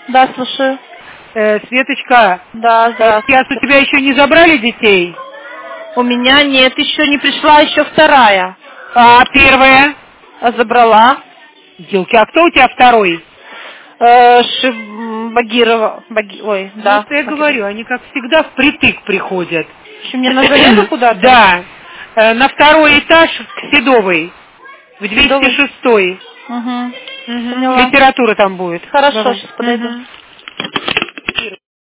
Да, слушаю. Светочка. Да, здравствуйте. Сейчас у тебя еще не забрали детей? У меня нет, еще не пришла, еще вторая. А первая? Забрала. Елки, а кто у тебя второй? Багирова. Ой, да. Ну, я говорю, они как всегда впритык приходят. Еще мне на заряду куда-то? Да. На второй этаж к Седовой. В 206-й. Угу. Литература там будет. Хорошо, Давай. сейчас подойду.